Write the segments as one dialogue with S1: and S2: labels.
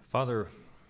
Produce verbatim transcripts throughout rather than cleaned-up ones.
S1: Father,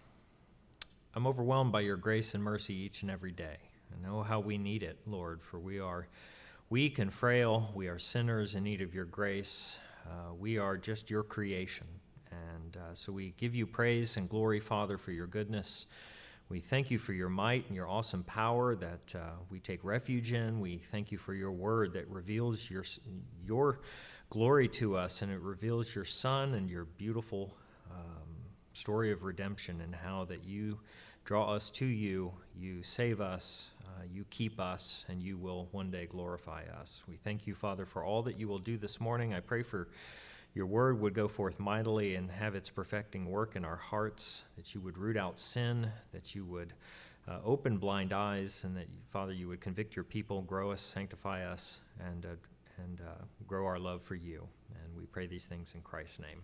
S1: I'm overwhelmed by your grace and mercy each and every day. I know how we need it, Lord, for we are weak and frail. We are sinners in need of your grace. Uh, we are just your creation. And uh, so we give you praise and glory, Father, for your goodness. We thank you for your might and your awesome power that uh, we take refuge in. We thank you for your word that reveals your your glory to us, and it reveals your Son and your beautiful um, story of redemption and how that you draw us to you, you save us, uh, you keep us, and you will one day glorify us. We thank you, Father, for all that you will do this morning. I pray for your word would go forth mightily and have its perfecting work in our hearts, that you would root out sin, that you would uh, open blind eyes, and that, Father, you would convict your people, grow us, sanctify us, and, uh, and uh, grow our love for you. And we pray these things in Christ's name.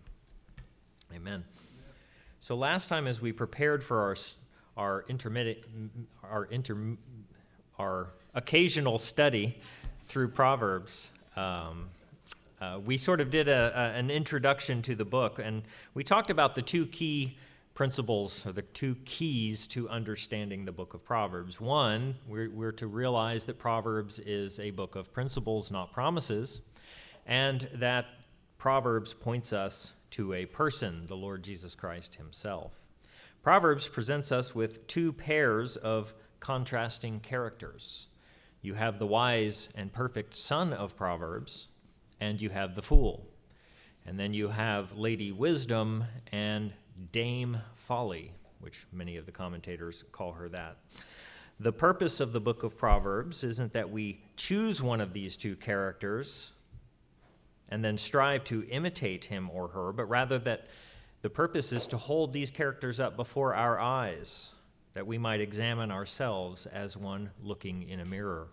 S1: Amen. So last time, as we prepared for our our intermittent, our inter, our occasional study through Proverbs, um, uh, we sort of did a, a, an introduction to the book, and we talked about the two key principles, or the two keys to understanding the book of Proverbs. One, we're, we're to realize that Proverbs is a book of principles, not promises, and that Proverbs points us to a person, the Lord Jesus Christ himself. Proverbs presents us with two pairs of contrasting characters. You have the wise and perfect son of Proverbs, and you have the fool. And then you have Lady Wisdom and Dame Folly, which many of the commentators call her that. The purpose of the book of Proverbs isn't that we choose one of these two characters and then strive to imitate him or her, but rather that the purpose is to hold these characters up before our eyes, that we might examine ourselves as one looking in a mirror.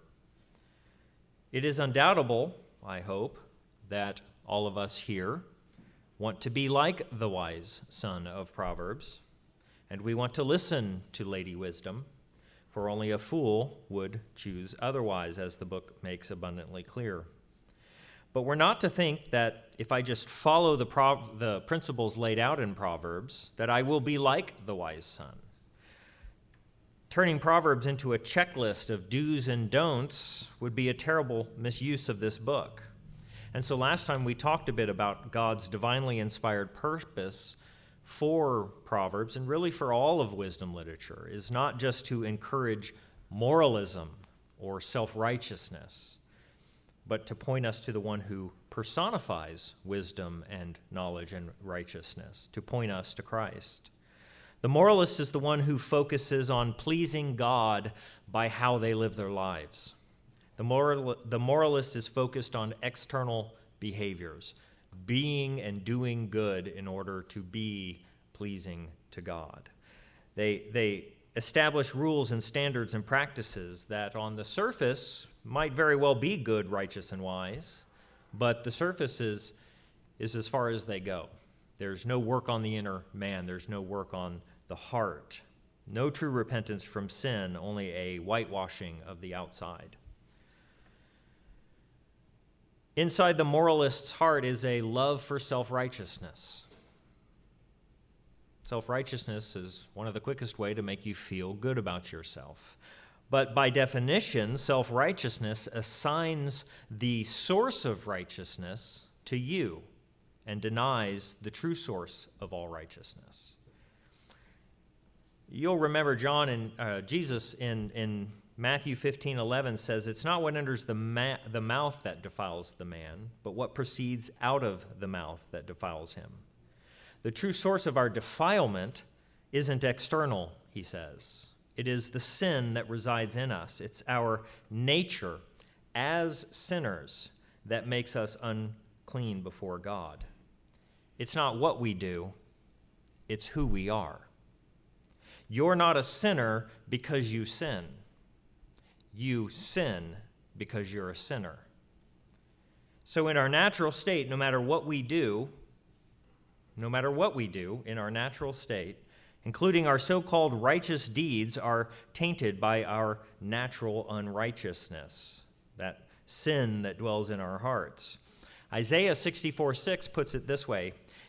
S1: It is undoubtable, I hope, that all of us here want to be like the wise son of Proverbs, and we want to listen to Lady Wisdom, for only a fool would choose otherwise, as the book makes abundantly clear. But we're not to think that if I just follow the, prov- the principles laid out in Proverbs, that I will be like the wise son. Turning Proverbs into a checklist of do's and don'ts would be a terrible misuse of this book. And so last time we talked a bit about God's divinely inspired purpose for Proverbs, and really for all of wisdom literature, is not just to encourage moralism or self-righteousness, but to point us to the one who personifies wisdom and knowledge and righteousness, to point us to Christ. The moralist is the one who focuses on pleasing God by how they live their lives. The moral, the moralist is focused on external behaviors, being and doing good in order to be pleasing to God. They, they establish rules and standards and practices that on the surface might very well be good, righteous, and wise, but the surface is, is as far as they go. There's no work on the inner man. There's no work on the heart. No true repentance from sin, only a whitewashing of the outside. Inside the moralist's heart is a love for self-righteousness. Self-righteousness is one of the quickest ways to make you feel good about yourself. But by definition, self-righteousness assigns the source of righteousness to you and denies the true source of all righteousness. You'll remember John and uh, Jesus in, in Matthew fifteen eleven says, "It's not what enters the, ma- the mouth that defiles the man, but what proceeds out of the mouth that defiles him." The true source of our defilement isn't external, he says. It is the sin that resides in us. It's our nature as sinners that makes us unclean before God. It's not what we do, it's who we are. You're not a sinner because you sin. You sin because you're a sinner. So in our natural state, no matter what we do, no matter what we do in our natural state, including our so-called righteous deeds, are tainted by our natural unrighteousness, that sin that dwells in our hearts. Isaiah sixty-four six puts it this way,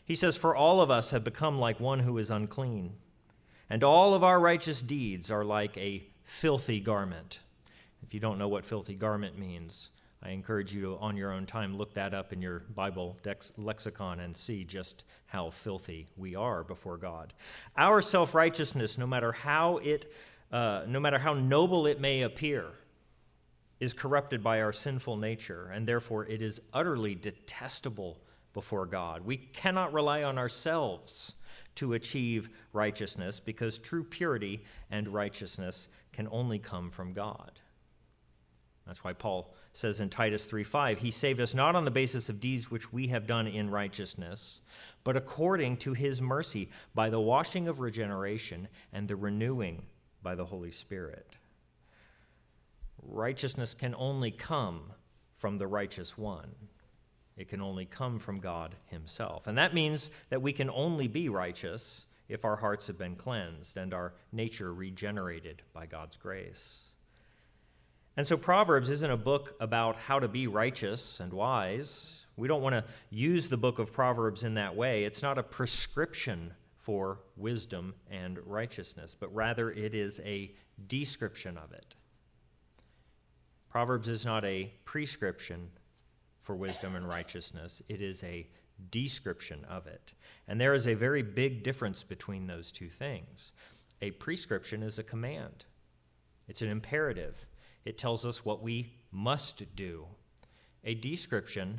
S1: He says, "For all of us have become like one who is unclean, and all of our righteous deeds are like a filthy garment." If you don't know what filthy garment means, I encourage you to, on your own time, look that up in your Bible dex- lexicon and see just how filthy we are before God. Our self-righteousness, no matter how it, uh, no matter how noble it may appear, is corrupted by our sinful nature, and therefore it is utterly detestable before God. We cannot rely on ourselves to achieve righteousness, because true purity and righteousness can only come from God. That's why Paul says in Titus three five, "He saved us not on the basis of deeds which we have done in righteousness, but according to his mercy, by the washing of regeneration and the renewing by the Holy Spirit." Righteousness can only come from the righteous one. It can only come from God himself. And that means that we can only be righteous if our hearts have been cleansed and our nature regenerated by God's grace. And so Proverbs isn't a book about how to be righteous and wise. We don't want to use the book of Proverbs in that way. It's not a prescription for wisdom and righteousness, but rather it is a description of it. Proverbs is not a prescription for wisdom and righteousness. It is a description of it. And there is a very big difference between those two things. A prescription is a command. It's an imperative. It tells us what we must do. A description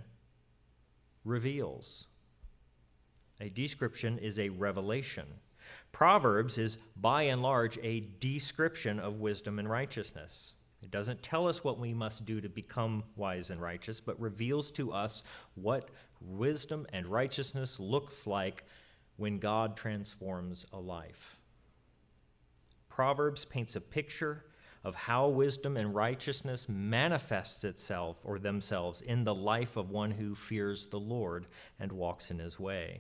S1: reveals. A description is a revelation. Proverbs is, by and large, a description of wisdom and righteousness. It doesn't tell us what we must do to become wise and righteous, but reveals to us what wisdom and righteousness looks like when God transforms a life. Proverbs paints a picture of how wisdom and righteousness manifests itself or themselves in the life of one who fears the Lord and walks in his way.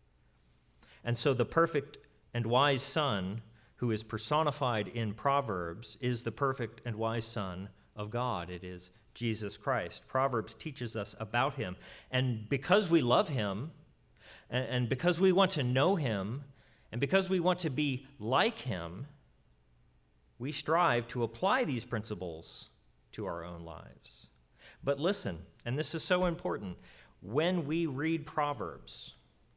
S1: And so the perfect and wise son who is personified in Proverbs is the perfect and wise Son of God. It is Jesus Christ. Proverbs teaches us about him. And because we love him, and because we want to know him, and because we want to be like him, we strive to apply these principles to our own lives. But listen, and this is so important, when we read Proverbs,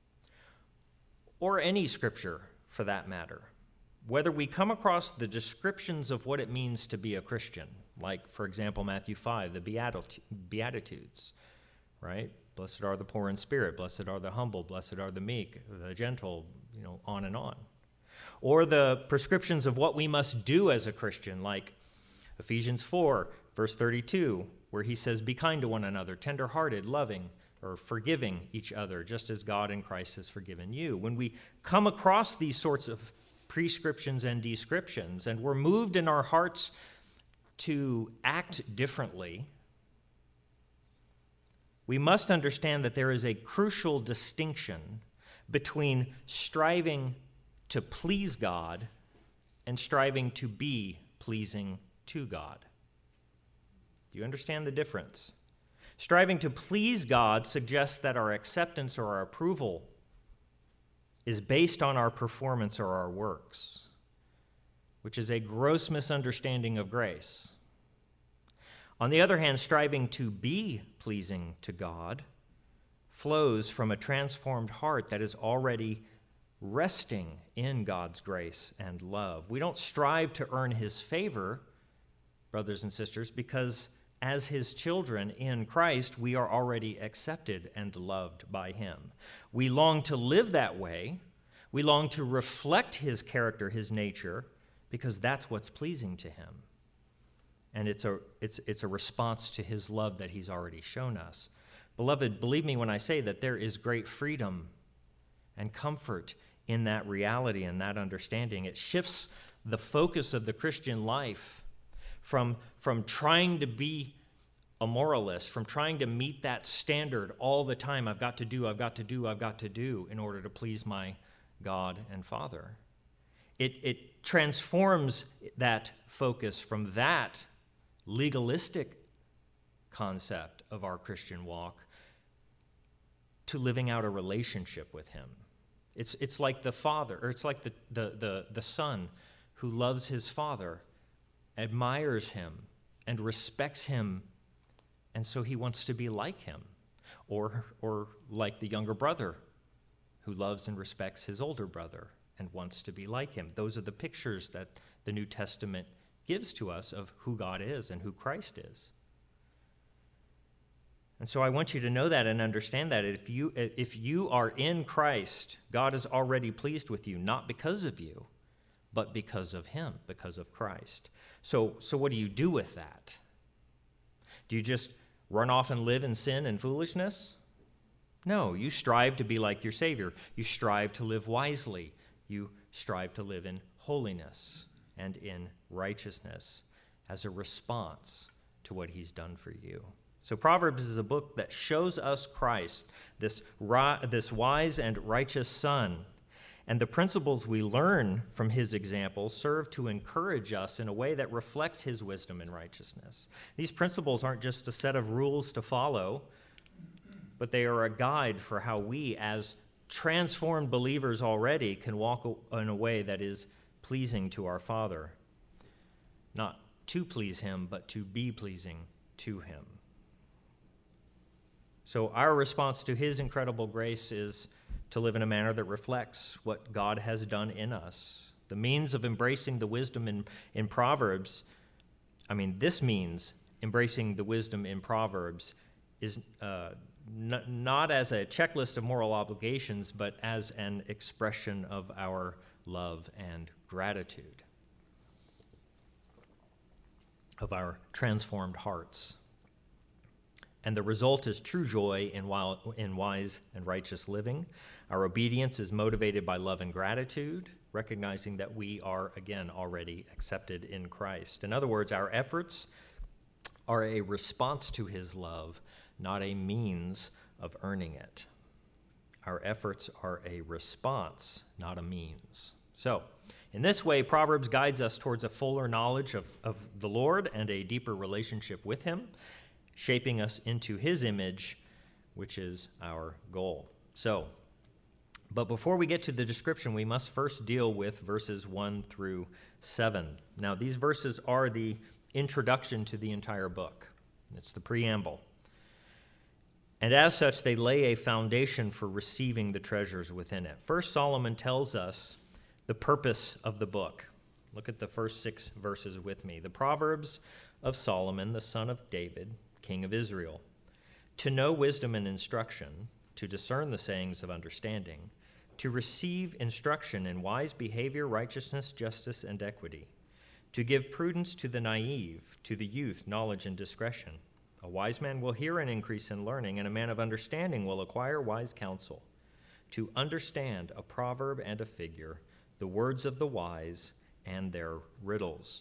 S1: or any scripture for that matter, whether we come across the descriptions of what it means to be a Christian, like, for example, Matthew five, the Beatitudes, right? Blessed are the poor in spirit, blessed are the humble, blessed are the meek, the gentle, you know, on and on. Or the prescriptions of what we must do as a Christian, like Ephesians four, verse thirty-two, where he says, "Be kind to one another, tender-hearted, loving, or forgiving each other, just as God in Christ has forgiven you." When we come across these sorts of prescriptions and descriptions, and we're moved in our hearts to act differently, we must understand that there is a crucial distinction between striving to please God and striving to be pleasing to God. Do you understand the difference? Striving to please God suggests that our acceptance or our approval is based on our performance or our works, which is a gross misunderstanding of grace. On the other hand, striving to be pleasing to God flows from a transformed heart that is already resting in God's grace and love. We don't strive to earn his favor, brothers and sisters, because as his children in Christ, we are already accepted and loved by him. We long to live that way. We long to reflect his character, his nature, because that's what's pleasing to him. And it's a, it's, it's a response to his love that he's already shown us. Beloved, believe me when I say that there is great freedom and comfort in that reality and that understanding. It shifts the focus of the Christian life from, from trying to be a moralist, from trying to meet that standard all the time. I've got to do, I've got to do, I've got to do in order to please my God and Father. It, it transforms that focus from that legalistic concept of our Christian walk to living out a relationship with him. It's it's like the father, or it's like the, the, the, the son who loves his father, admires him, and respects him, and so he wants to be like him. Or, or like the younger brother who loves and respects his older brother and wants to be like him. Those are the pictures that the New Testament gives to us of who God is and who Christ is. And so I want you to know that and understand that if you if you are in Christ, God is already pleased with you, not because of you, but because of him, because of Christ. So so what do you do with that? Do you just run off and live in sin and foolishness? No, you strive to be like your Savior. You strive to live wisely. You strive to live in holiness and in righteousness as a response to what he's done for you. So Proverbs is a book that shows us Christ, this, this wise and righteous Son. And the principles we learn from his example serve to encourage us in a way that reflects his wisdom and righteousness. These principles aren't just a set of rules to follow, but they are a guide for how we, as transformed believers already, can walk in a way that is pleasing to our Father. Not to please him, but to be pleasing to him. So our response to his incredible grace is to live in a manner that reflects what God has done in us. The means of embracing the wisdom in, in Proverbs, I mean, this means embracing the wisdom in Proverbs is uh, n- not as a checklist of moral obligations, but as an expression of our love and gratitude, of our transformed hearts. And the result is true joy in, wild, in wise and righteous living. Our obedience is motivated by love and gratitude, recognizing that we are, again, already accepted in Christ. In other words, our efforts are a response to his love, not a means of earning it. Our efforts are a response, not a means. So, in this way, Proverbs guides us towards a fuller knowledge of, of the Lord and a deeper relationship with him, shaping us into his image, which is our goal. So, but before we get to the description, we must first deal with verses one through seven. Now, these verses are the introduction to the entire book. It's the preamble. And as such, they lay a foundation for receiving the treasures within it. First, Solomon tells us the purpose of the book. Look at the first six verses with me. The Proverbs of Solomon, the son of David, king of Israel, to know wisdom and instruction, to discern the sayings of understanding, to receive instruction in wise behavior, righteousness, justice, and equity, to give prudence to the naive, to the youth knowledge and discretion. A wise man will hear and increase in learning, and a man of understanding will acquire wise counsel. To understand a proverb and a figure, the words of the wise and their riddles.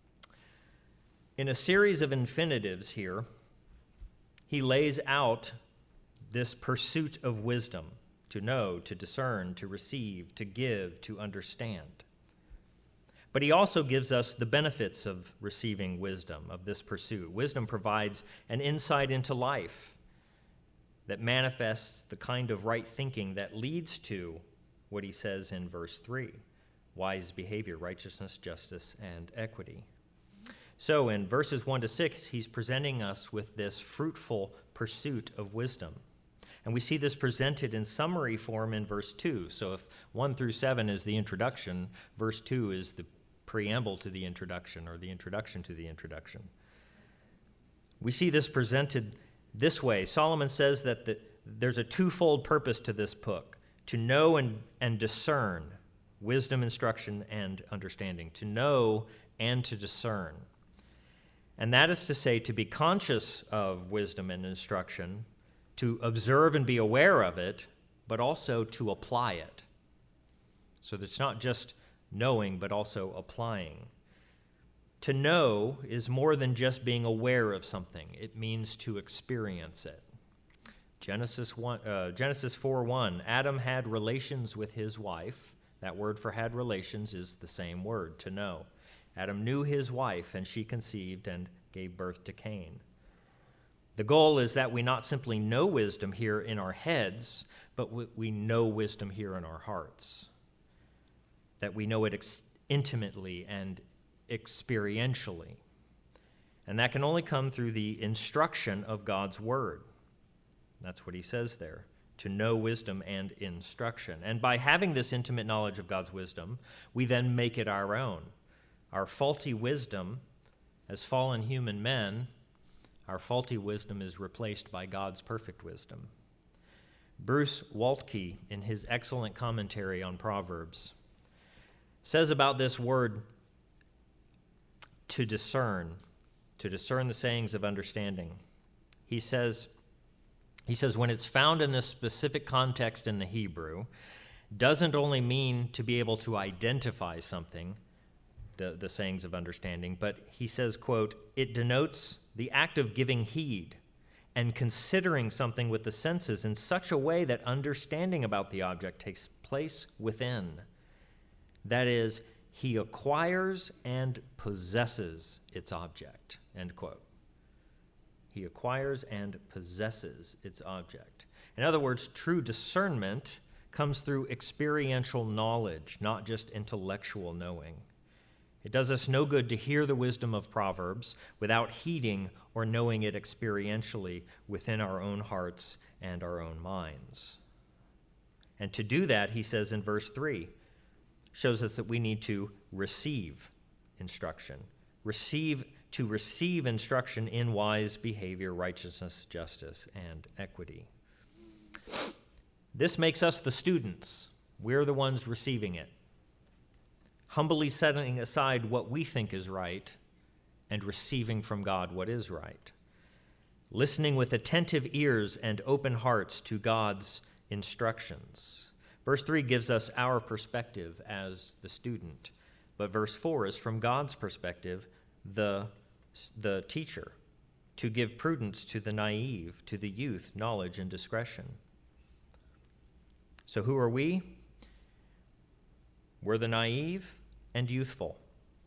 S1: In a series of infinitives here, he lays out this pursuit of wisdom, to know, to discern, to receive, to give, to understand. But he also gives us the benefits of receiving wisdom, of this pursuit. Wisdom provides an insight into life that manifests the kind of right thinking that leads to what he says in verse three, wise behavior, righteousness, justice, and equity. So in verses one to six, he's presenting us with this fruitful pursuit of wisdom. And we see this presented in summary form in verse two. So if one through seven is the introduction, verse two is the preamble to the introduction, or the introduction to the introduction. We see this presented this way. Solomon says that the, there's a twofold purpose to this book: to know and, and discern, wisdom, instruction, and understanding. To know and to discern. And that is to say, to be conscious of wisdom and instruction, to observe and be aware of it, but also to apply it. So it's not just knowing, but also applying. To know is more than just being aware of something. It means to experience it. Genesis one, uh, Genesis four one, Adam had relations with his wife. That word for had relations is the same word, to know. Adam knew his wife, and she conceived and gave birth to Cain. The goal is that we not simply know wisdom here in our heads, but we know wisdom here in our hearts. That we know it ex- intimately and experientially. And that can only come through the instruction of God's word. That's what he says there, to know wisdom and instruction. And by having this intimate knowledge of God's wisdom, we then make it our own. Our faulty wisdom, as fallen human men, our faulty wisdom is replaced by God's perfect wisdom. Bruce Waltke, in his excellent commentary on Proverbs, says about this word, to discern, to discern the sayings of understanding. He says, he says, when it's found in this specific context in the Hebrew, doesn't only mean to be able to identify something, the, the sayings of understanding, but he says, quote, it denotes the act of giving heed and considering something with the senses in such a way that understanding about the object takes place within. That is, he acquires and possesses its object, end quote. He acquires and possesses its object. In other words, true discernment comes through experiential knowledge, not just intellectual knowing. It does us no good to hear the wisdom of Proverbs without heeding or knowing it experientially within our own hearts and our own minds. And to do that, he says in verse three, shows us that we need to receive instruction. Receive to receive instruction in wise behavior, righteousness, justice, and equity. This makes us the students. We're the ones receiving it. Humbly setting aside what we think is right and receiving from God what is right. Listening with attentive ears and open hearts to God's instructions. Verse three gives us our perspective as the student, but verse four is from God's perspective, the, the teacher, to give prudence to the naive, to the youth, knowledge and discretion. So who are we? We're the naive and youthful,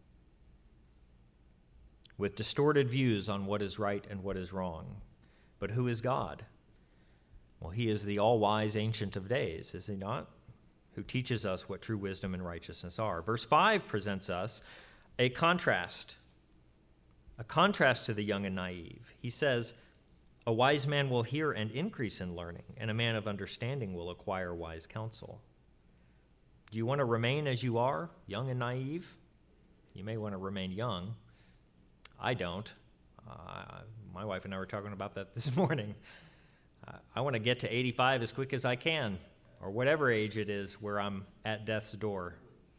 S1: with distorted views on what is right and what is wrong. But who is God? Well, he is the all-wise Ancient of Days, is he not? Who teaches us what true wisdom and righteousness are. Verse five presents us a contrast, a contrast to the young and naive. He says, a wise man will hear and increase in learning, and a man of understanding will acquire wise counsel. Do you want to remain as you are, young and naive? You may want to remain young. I don't. Uh, my wife and I were talking about that this morning. Uh, I want to get to eighty-five as quick as I can, or whatever age it is where I'm at death's door.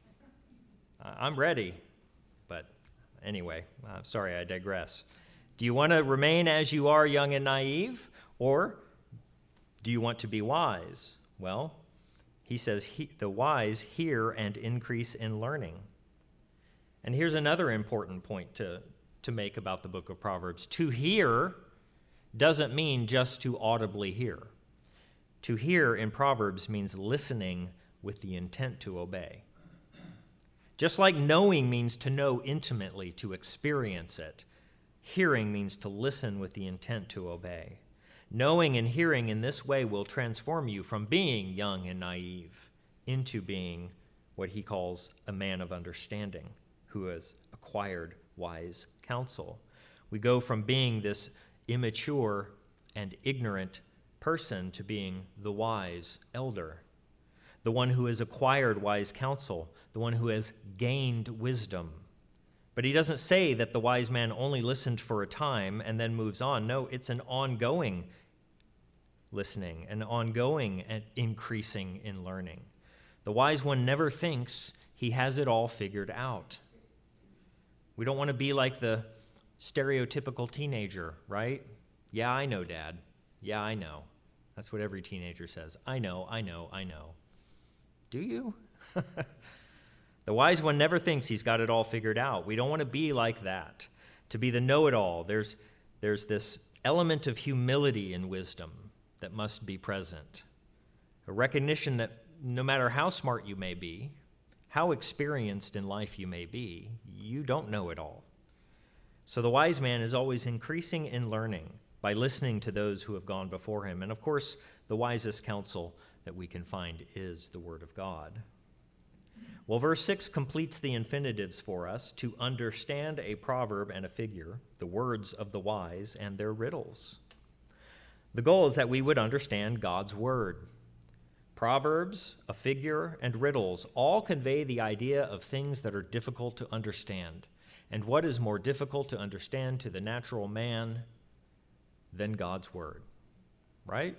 S1: Uh, I'm ready. But anyway, uh, sorry, I digress. Do you want to remain as you are, young and naive, or do you want to be wise? Well, he says he, the wise hear and increase in learning. And here's another important point to, to make about the book of Proverbs. To hear doesn't mean just to audibly hear. To hear in Proverbs means listening with the intent to obey. Just like knowing means to know intimately, to experience it, hearing means to listen with the intent to obey. Knowing and hearing in this way will transform you from being young and naive into being what he calls a man of understanding, who has acquired wise counsel. We go from being this immature and ignorant person to being the wise elder, the one who has acquired wise counsel, the one who has gained wisdom. But he doesn't say that the wise man only listened for a time and then moves on. No, it's an ongoing listening, an ongoing and increasing in learning. The wise one never thinks he has it all figured out. We don't want to be like the stereotypical teenager, right? Yeah, I know, Dad. Yeah, I know. That's what every teenager says. I know, I know, I know. Do you? The wise one never thinks he's got it all figured out. We don't want to be like that, to be the know-it-all. There's, there's this element of humility in wisdom that must be present. A recognition that no matter how smart you may be, how experienced in life you may be, you don't know it all. So the wise man is always increasing in learning, by listening to those who have gone before him. And of course, the wisest counsel that we can find is the Word of God. Well, verse six completes the infinitives for us: to understand a proverb and a figure, the words of the wise and their riddles. The goal is that we would understand God's Word. Proverbs, a figure, and riddles all convey the idea of things that are difficult to understand. And what is more difficult to understand to the natural man than God's Word? Right?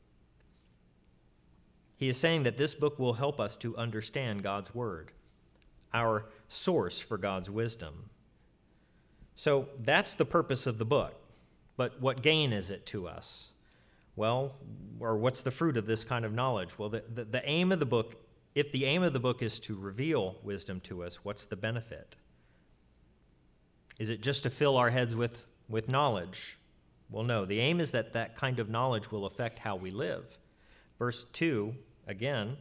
S1: He is saying that this book will help us to understand God's Word, our source for God's wisdom. So that's the purpose of the book. But what gain is it to us? Well, or what's the fruit of this kind of knowledge? Well, the, the, the aim of the book, if the aim of the book is to reveal wisdom to us, what's the benefit? Is it just to fill our heads with, with knowledge? Well, no. The aim is that that kind of knowledge will affect how we live. Verse two, again,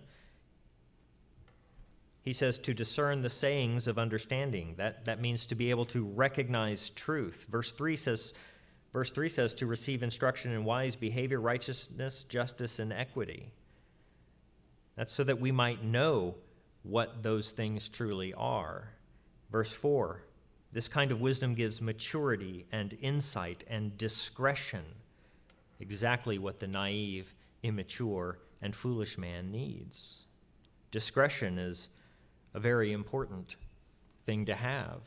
S1: he says to discern the sayings of understanding. That, that means to be able to recognize truth. Verse three says, verse three says to receive instruction in wise behavior, righteousness, justice, and equity. That's so that we might know what those things truly are. Verse four, this kind of wisdom gives maturity and insight and discretion, exactly what the naive, immature, and foolish man needs. Discretion is a very important thing to have.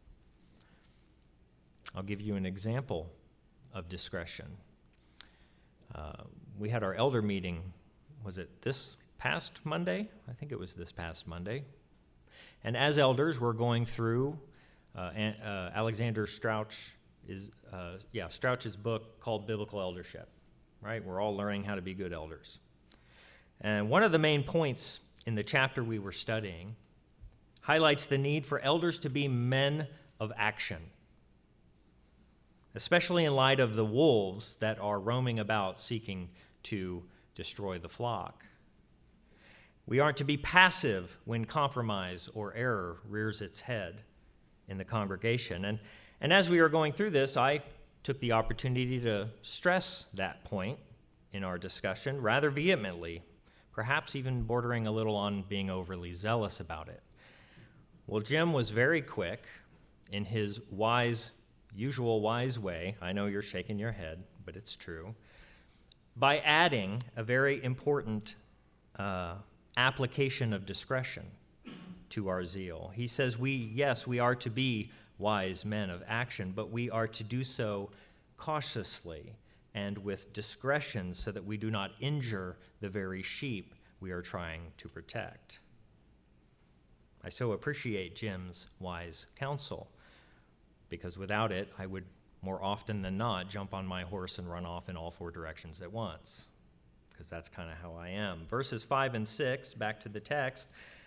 S1: I'll give you an example of discretion. Uh, we had our elder meeting, was it this past Monday? I think it was this past Monday. And as elders, we're going through uh, uh, Alexander Strauch is uh, yeah Strauch's book called Biblical Eldership. Right? We're all learning how to be good elders. And one of the main points in the chapter we were studying highlights the need for elders to be men of action, especially in light of the wolves that are roaming about seeking to destroy the flock. We aren't to be passive when compromise or error rears its head in the congregation. And, and as we were going through this, I took the opportunity to stress that point in our discussion rather vehemently, perhaps even bordering a little on being overly zealous about it. Well, Jim was very quick in his wise, usual wise way. I know you're shaking your head, but it's true. By adding a very important uh, application of discretion to our zeal. He says, we, yes, we are to be wise men of action, but we are to do so cautiously and with discretion so that we do not injure the very sheep we are trying to protect. I so appreciate Jim's wise counsel, because without it, I would more often than not jump on my horse and run off in all four directions at once, because that's kind of how I am. Verses five and six, back to the text,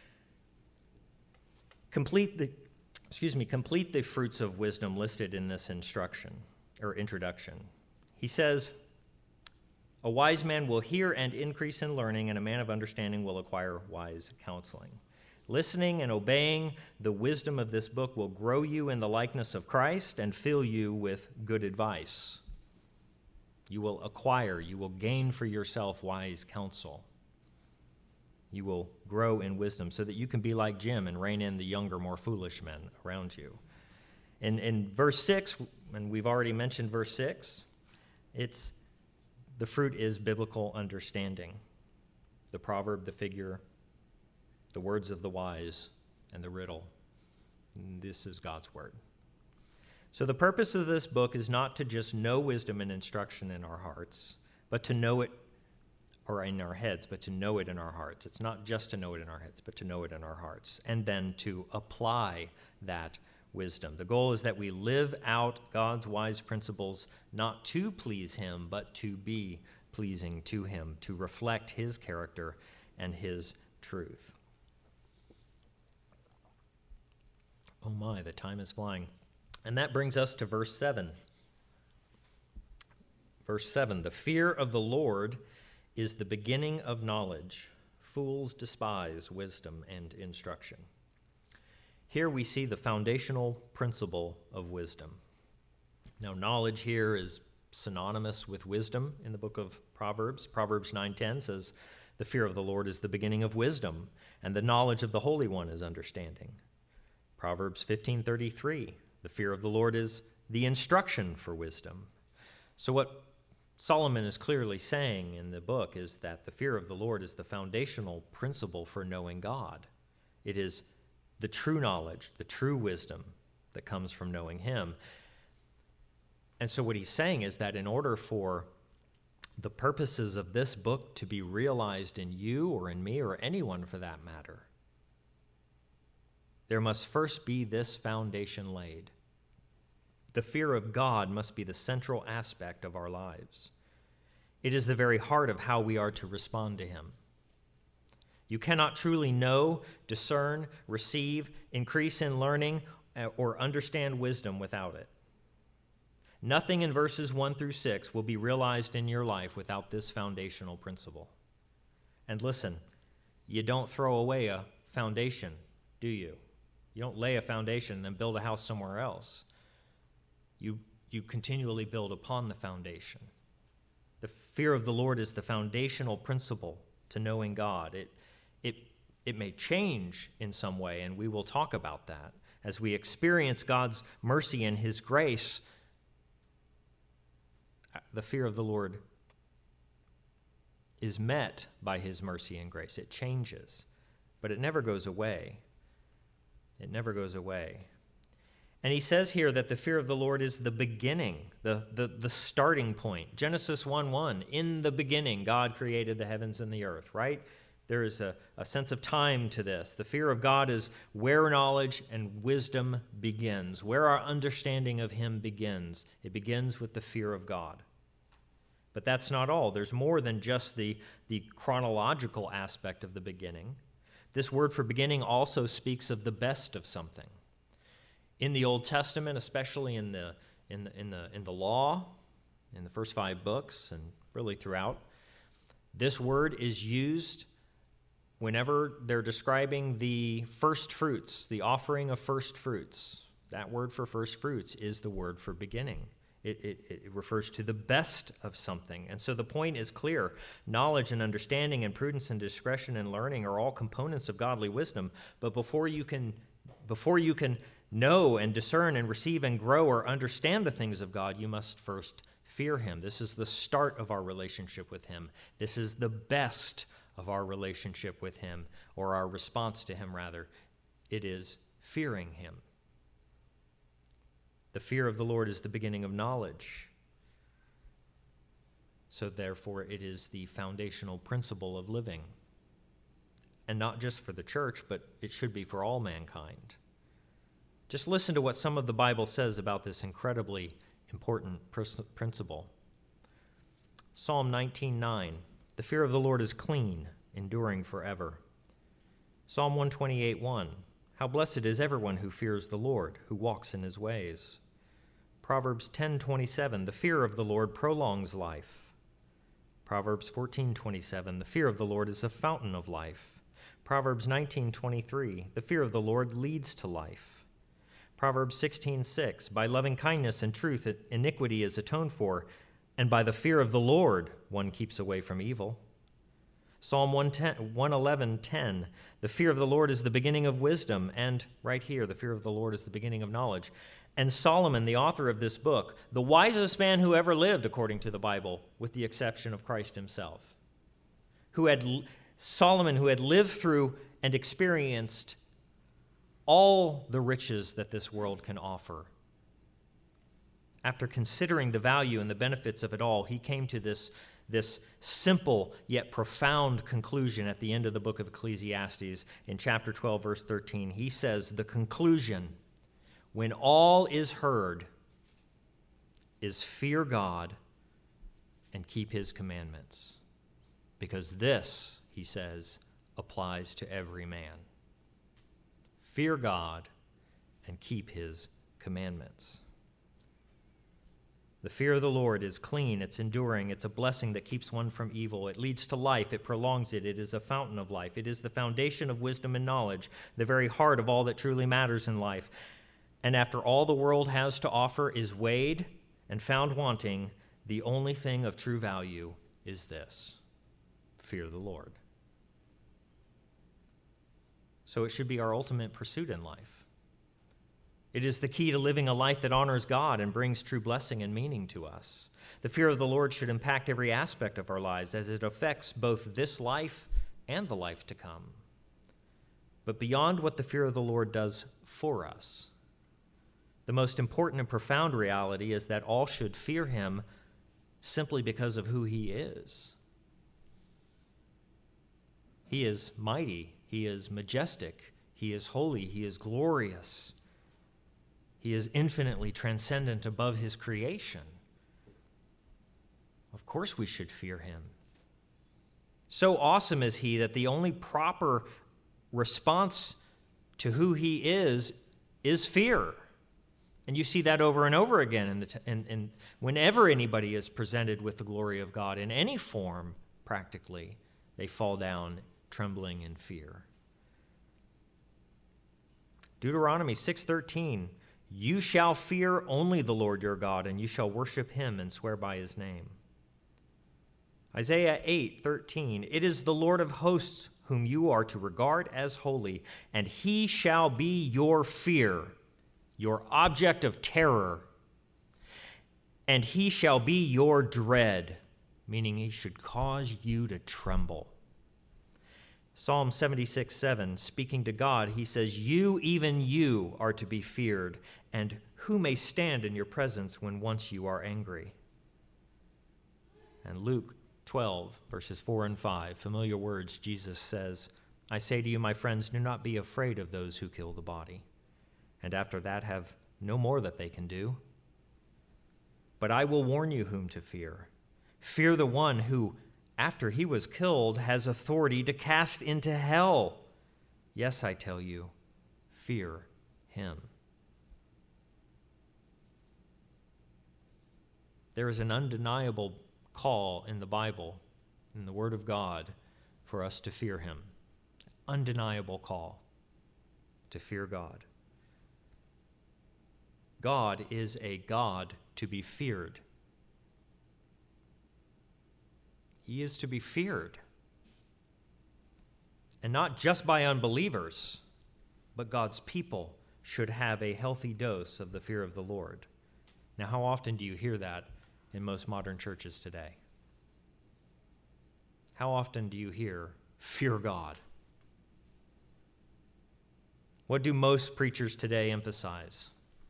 S1: complete the excuse me, complete the fruits of wisdom listed in this instruction or introduction. He says, a wise man will hear and increase in learning, and a man of understanding will acquire wise counseling. Listening and obeying the wisdom of this book will grow you in the likeness of Christ and fill you with good advice. You will acquire, you will gain for yourself wise counsel. You will grow in wisdom so that you can be like Jim and rein in the younger, more foolish men around you. In, in verse six, and we've already mentioned verse six, it's the fruit is biblical understanding. The proverb, the figure, the words of the wise, and the riddle. This is God's word. So the purpose of this book is not to just know wisdom and instruction in our hearts, but to know it, or in our heads, but to know it in our hearts. It's not just to know it in our heads, but to know it in our hearts, and then to apply that wisdom. The goal is that we live out God's wise principles not to please him, but to be pleasing to him, to reflect his character and his truth. Oh my, the time is flying. And that brings us to verse seven. Verse seven, the fear of the Lord is the beginning of knowledge. Fools despise wisdom and instruction. Here we see the foundational principle of wisdom. Now, knowledge here is synonymous with wisdom in the book of Proverbs. Proverbs nine ten says, "The fear of the Lord is the beginning of wisdom, and the knowledge of the Holy One is understanding." Proverbs fifteen thirty-three, "The fear of the Lord is the instruction for wisdom." So what Solomon is clearly saying in the book is that the fear of the Lord is the foundational principle for knowing God. It is the true knowledge, the true wisdom that comes from knowing Him. And so what he's saying is that in order for the purposes of this book to be realized in you or in me or anyone for that matter, there must first be this foundation laid. The fear of God must be the central aspect of our lives. It is the very heart of how we are to respond to Him. You cannot truly know, discern, receive, increase in learning, or understand wisdom without it. Nothing in verses one through six will be realized in your life without this foundational principle. And listen, you don't throw away a foundation, do you? You don't lay a foundation and then build a house somewhere else. You, you continually build upon the foundation. The fear of the Lord is the foundational principle to knowing God. It, it, it may change in some way, and we will talk about that. As we experience God's mercy and His grace, the fear of the Lord is met by His mercy and grace. It changes, but it never goes away. It never goes away. And he says here that the fear of the Lord is the beginning, the, the, the starting point. Genesis one one, in the beginning, God created the heavens and the earth, right? There is a, a sense of time to this. The fear of God is where knowledge and wisdom begins, where our understanding of Him begins. It begins with the fear of God. But that's not all. There's more than just the, the chronological aspect of the beginning. This word for beginning also speaks of the best of something. In the Old Testament, especially in the in the in the in the law, in the first five books, and really throughout, this word is used whenever they're describing the first fruits, the offering of first fruits. That word for first fruits is the word for beginning. It, it, it refers to the best of something. And so the point is clear. Knowledge and understanding and prudence and discretion and learning are all components of godly wisdom. But before you can before you can know and discern and receive and grow or understand the things of God, you must first fear Him. This is the start of our relationship with Him. This is the best of our relationship with Him, or our response to Him, rather. It is fearing Him. The fear of the Lord is the beginning of knowledge. So therefore, it is the foundational principle of living. And not just for the church, but it should be for all mankind. Just listen to what some of the Bible says about this incredibly important principle. Psalm nineteen nine, the fear of the Lord is clean, enduring forever. Psalm one twenty-eight one, how blessed is everyone who fears the Lord, who walks in His ways. Proverbs ten twenty-seven, the fear of the Lord prolongs life. Proverbs fourteen twenty-seven, the fear of the Lord is a fountain of life. Proverbs nineteen twenty-three, the fear of the Lord leads to life. Proverbs sixteen six, by loving kindness and truth iniquity is atoned for, and by the fear of the Lord one keeps away from evil. Psalm one eleven ten, the fear of the Lord is the beginning of wisdom, and right here, the fear of the Lord is the beginning of knowledge. And Solomon, the author of this book, the wisest man who ever lived, according to the Bible, with the exception of Christ Himself, who had Solomon, who had lived through and experienced all the riches that this world can offer. After considering the value and the benefits of it all, he came to this, this simple yet profound conclusion at the end of the book of Ecclesiastes in chapter twelve, verse thirteen. He says, the conclusion, when all is heard, is fear God and keep His commandments. Because this, he says, applies to every man. Fear God and keep His commandments. The fear of the Lord is clean, it's enduring, it's a blessing that keeps one from evil. It leads to life, it prolongs it, it is a fountain of life. It is the foundation of wisdom and knowledge, the very heart of all that truly matters in life. And after all the world has to offer is weighed and found wanting, the only thing of true value is this: fear the Lord. So it should be our ultimate pursuit in life. It is the key to living a life that honors God and brings true blessing and meaning to us. The fear of the Lord should impact every aspect of our lives as it affects both this life and the life to come. But beyond what the fear of the Lord does for us, the most important and profound reality is that all should fear him simply because of who he is. He is mighty. He is majestic. He is holy. He is glorious. He is infinitely transcendent above his creation. Of course we should fear him. So awesome is he that the only proper response to who he is is fear. And you see that over and over again in the t- in, in whenever anybody is presented with the glory of God in any form, practically, they fall down trembling in fear. Deuteronomy six thirteen, you shall fear only the Lord your God, and you shall worship him and swear by his name. Isaiah eight thirteen, it is the Lord of hosts whom you are to regard as holy, and he shall be your fear, your object of terror, and he shall be your dread, meaning he should cause you to tremble. Psalm seventy-six seven, speaking to God, he says, you, even you, are to be feared, and who may stand in your presence when once you are angry? And Luke twelve, verses four and five, familiar words, Jesus says, I say to you, my friends, do not be afraid of those who kill the body, and after that have no more that they can do. But I will warn you whom to fear. Fear the one who, after he was killed, has authority to cast into hell. Yes, I tell you, fear him. There is an undeniable call in the Bible, in the Word of God, for us to fear him. Undeniable call to fear God. God is a God to be feared. He is to be feared. And not just by unbelievers, but God's people should have a healthy dose of the fear of the Lord. Now, how often do you hear that in most modern churches today? How often do you hear, fear God? What do most preachers today emphasize?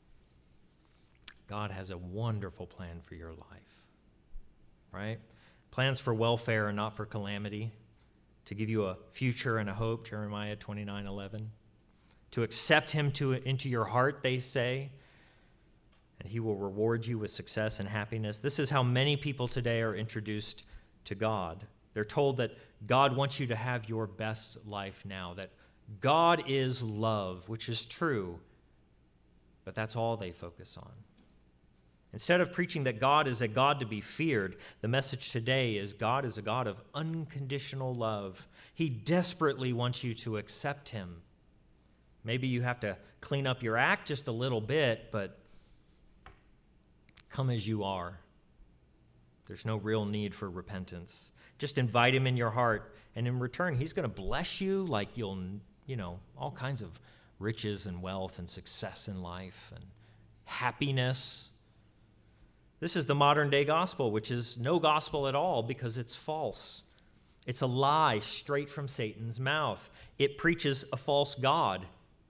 S1: God has a wonderful plan for your life, right? Plans for welfare and not for calamity, to give you a future and a hope, Jeremiah twenty-nine eleven. To accept him to, into your heart, they say, and he will reward you with success and happiness. This is how many people today are introduced to God. They're told that God wants you to have your best life now, that God is love, which is true, but that's all they focus on. Instead of preaching that God is a God to be feared, the message today is God is a God of unconditional love. He desperately wants you to accept him. Maybe you have to clean up your act just a little bit, but come as you are. There's no real need for repentance. Just invite him in your heart, and in return, he's going to bless you like you'll, you know, all kinds of riches and wealth and success in life and happiness. This is the modern day gospel, which is no gospel at all because it's false. It's a lie straight from Satan's mouth. It preaches a false God.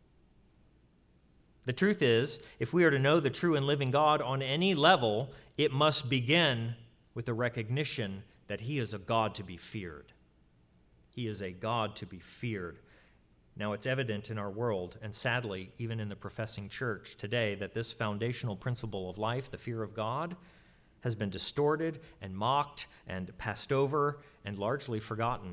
S1: The truth is, if we are to know the true and living God on any level, it must begin with the recognition that he is a God to be feared. He is a God to be feared. Now, it's evident in our world, and sadly, even in the professing church today, that this foundational principle of life, the fear of God, has been distorted and mocked and passed over and largely forgotten.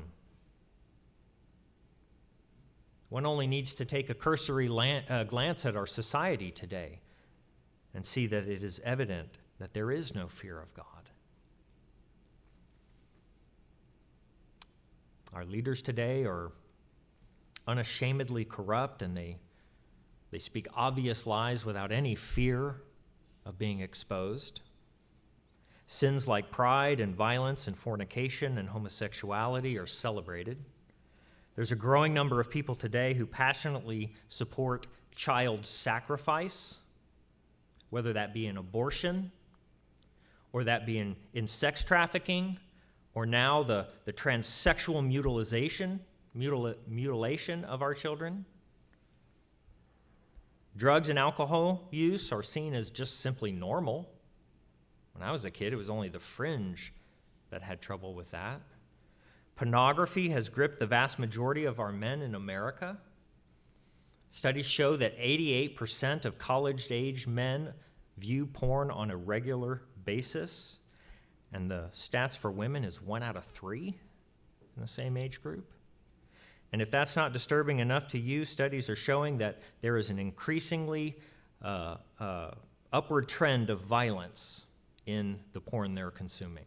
S1: One only needs to take a cursory lan- uh, glance at our society today and see that it is evident that there is no fear of God. Our leaders today are unashamedly corrupt, and they they speak obvious lies without any fear of being exposed. Sins like pride and violence and fornication and homosexuality are celebrated. There's a growing number of people today who passionately support child sacrifice, whether that be in abortion, or that be in, in sex trafficking, or now the, the transsexual mutilization, mutil, mutilation of our children. Drugs and alcohol use are seen as just simply normal. When I was a kid, it was only the fringe that had trouble with that. Pornography has gripped the vast majority of our men in America. Studies show that eighty-eight percent of college-age men view porn on a regular basis, and the stats for women is one out of three in the same age group. And if that's not disturbing enough to you, studies are showing that there is an increasingly uh, uh, upward trend of violence in the porn they're consuming.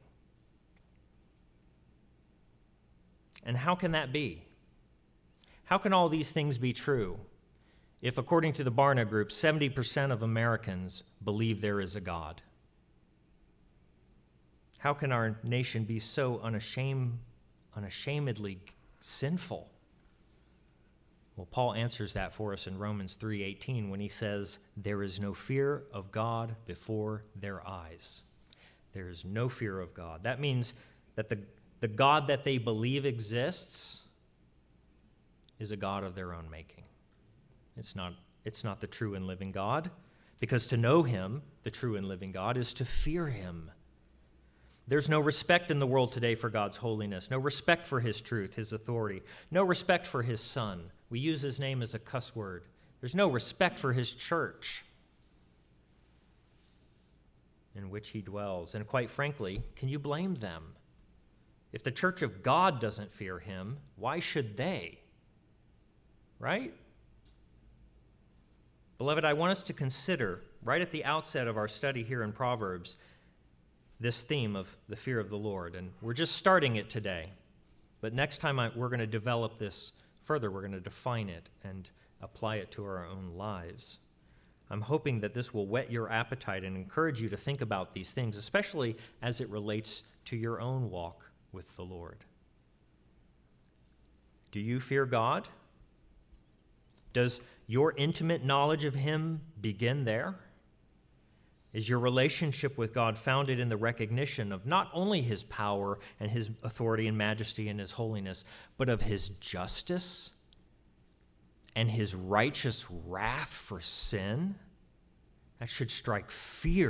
S1: And how can that be? How can all these things be true if, according to the Barna Group, seventy percent of Americans believe there is a God? How can our nation be so unashamed, unashamedly sinful? Well, Paul answers that for us in Romans three eighteen when he says, "There is no fear of God before their eyes." There is no fear of God. That means that the, the God that they believe exists is a God of their own making. It's not, it's not the true and living God, because to know him, the true and living God, is to fear him. There's no respect in the world today for God's holiness, no respect for his truth, his authority, no respect for his Son. We use his name as a cuss word. There's no respect for his church in which he dwells. And quite frankly, can you blame them? If the church of God doesn't fear him, why should they? Right? Beloved, I want us to consider, right at the outset of our study here in Proverbs, this theme of the fear of the Lord. And we're just starting it today. But next time I, we're going to develop this further. We're going to define it and apply it to our own lives. I'm hoping that this will whet your appetite and encourage you to think about these things, especially as it relates to your own walk with the Lord. Do you fear God? Does your intimate knowledge of him begin there? Is your relationship with God founded in the recognition of not only his power and his authority and majesty and his holiness, but of his justice and his righteous wrath for sin? That should strike fear.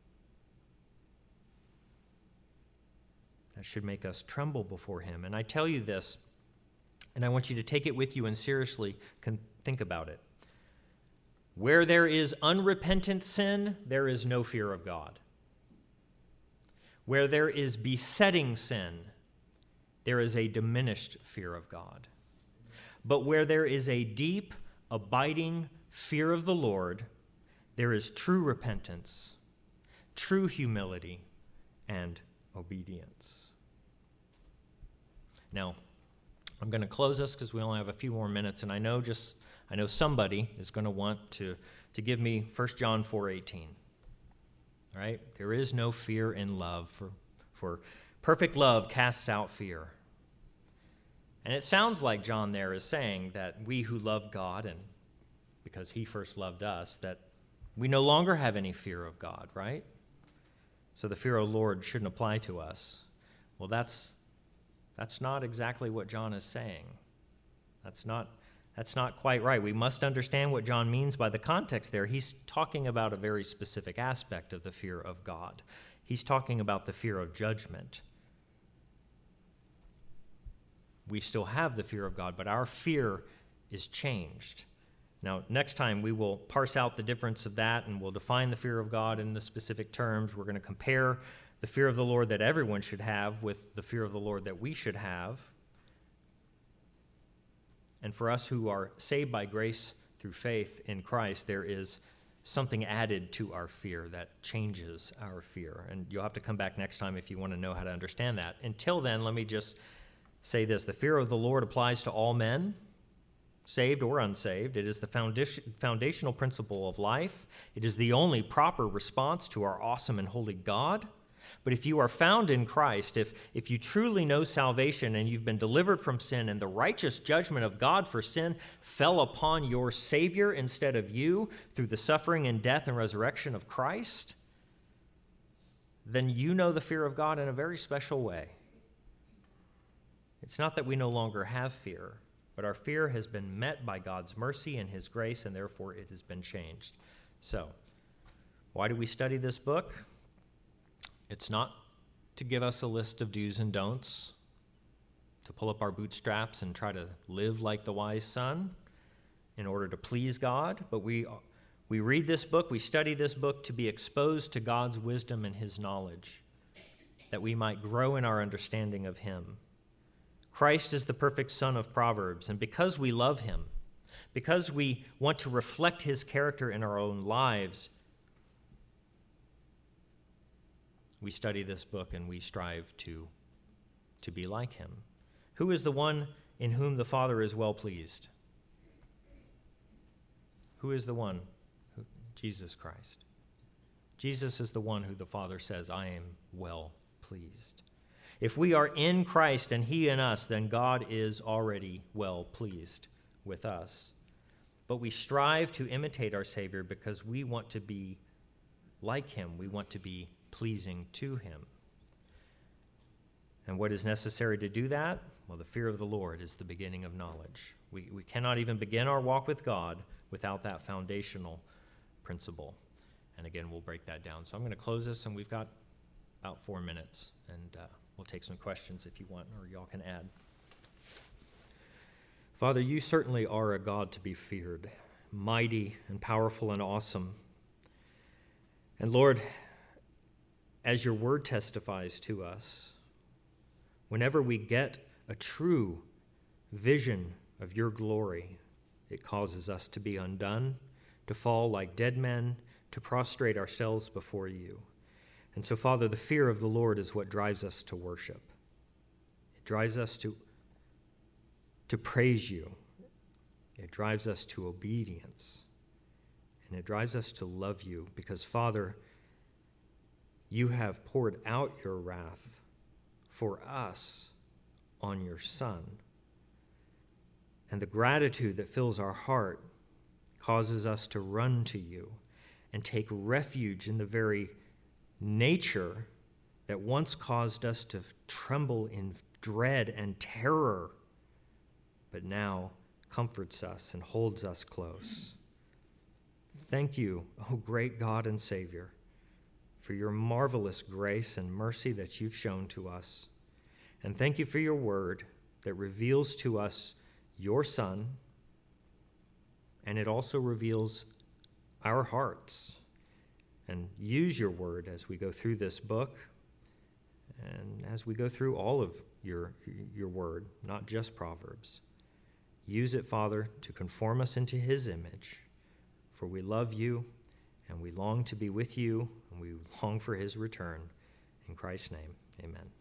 S1: That should make us tremble before him. And I tell you this, and I want you to take it with you and seriously think about it. Where there is unrepentant sin, there is no fear of God. Where there is besetting sin, there is a diminished fear of God. But where there is a deep, abiding fear of the Lord, there is true repentance, true humility, and obedience. Now, I'm going to close this because we only have a few more minutes, and I know just I know somebody is going to want to, to give me First John four eighteen. Right? There is no fear in love, for, for perfect love casts out fear. And it sounds like John there is saying that we who love God, and because he first loved us, that we no longer have any fear of God, right? So the fear of the Lord shouldn't apply to us. Well, that's that's not exactly what John is saying. That's not that's not quite right. We must understand what John means by the context there. He's talking about a very specific aspect of the fear of God. He's talking about the fear of judgment. We still have the fear of God, but our fear is changed. Now, next time we will parse out the difference of that, and we'll define the fear of God in the specific terms. We're going to compare the fear of the Lord that everyone should have with the fear of the Lord that we should have. And for us who are saved by grace through faith in Christ, there is something added to our fear that changes our fear. And you'll have to come back next time if you want to know how to understand that. Until then, let me just say this. The fear of the Lord applies to all men, saved or unsaved. It is the foundation, foundational principle of life. It is the only proper response to our awesome and holy God. But if you are found in Christ, if, if you truly know salvation and you've been delivered from sin and the righteous judgment of God for sin fell upon your Savior instead of you through the suffering and death and resurrection of Christ, then you know the fear of God in a very special way. It's not that we no longer have fear, but our fear has been met by God's mercy and his grace, and therefore it has been changed. So, why do we study this book? It's not to give us a list of do's and don'ts, to pull up our bootstraps and try to live like the wise son in order to please God, but we we read this book, we study this book to be exposed to God's wisdom and his knowledge, that we might grow in our understanding of him. Christ is the perfect son of Proverbs, and because we love him, because we want to reflect his character in our own lives, we study this book and we strive to, to be like him. Who is the one in whom the Father is well pleased? Who is the one? Who, Jesus Christ. Jesus is the one who the Father says, I am well pleased. If we are in Christ and he in us, then God is already well pleased with us. But we strive to imitate our Savior because we want to be like him. We want to be pleasing to him. And what is necessary to do that? Well, the fear of the Lord is the beginning of knowledge. We, we cannot even begin our walk with God without that foundational principle. And again, we'll break that down. So I'm going to close this, and we've got about four minutes, and uh, we'll take some questions if you want, or y'all can add. Father, you certainly are a God to be feared, mighty and powerful and awesome. And Lord, as your word testifies to us, whenever we get a true vision of your glory, it causes us to be undone, to fall like dead men, to prostrate ourselves before you. And so, Father, the fear of the Lord is what drives us to worship. It drives us to, to praise you. It drives us to obedience. And it drives us to love you because, Father, you have poured out your wrath for us on your Son. And the gratitude that fills our heart causes us to run to you and take refuge in the very nature that once caused us to tremble in dread and terror, but now comforts us and holds us close. Thank you, O great God and Savior, for your marvelous grace and mercy that you've shown to us. And thank you for your word that reveals to us your Son, and it also reveals our hearts. And use your word as we go through this book and as we go through all of your, your word, not just Proverbs. Use it, Father, to conform us into his image, for we love you and we long to be with you and we long for his return. In Christ's name, amen.